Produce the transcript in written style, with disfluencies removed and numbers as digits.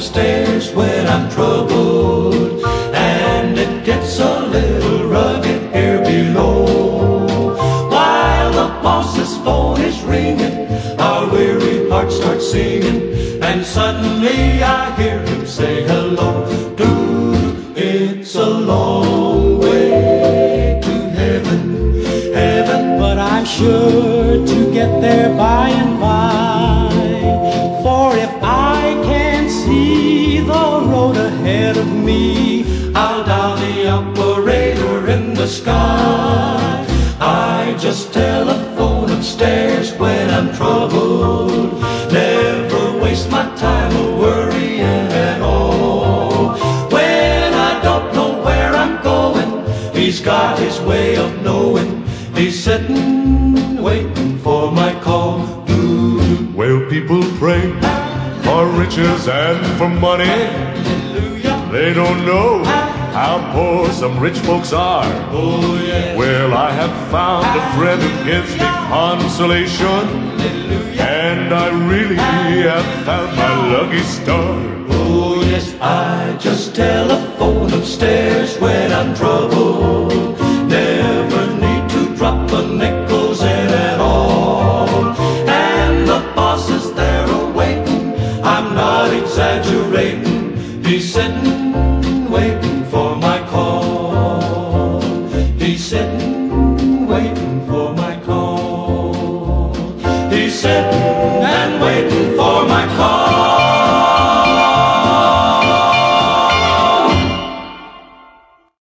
upstairs when I'm troubled, and it gets a little rugged here below. While the boss's phone is ringing, our weary hearts start singing, and suddenly I hear him say hello. Dude, it's a long way to heaven, heaven, but I'm sure to get there by and by. For if I can't see the road ahead of me, I'll dial the operator in the sky. I just telephone upstairs when I'm troubled. Never waste my time a worrying at all. When I don't know where I'm going, he's got his way of knowing. He's sitting, waiting for my call. Well, people pray for riches and for money. They don't know how poor some rich folks are. Oh, yeah. Well, I have found a friend who gives me consolation, and I really have found my lucky star. Oh, yes, I just telephone upstairs when I'm troubled. Never need to drop a nickels in at all. And the boss is there awaiting, I'm not exaggerating. He's sitting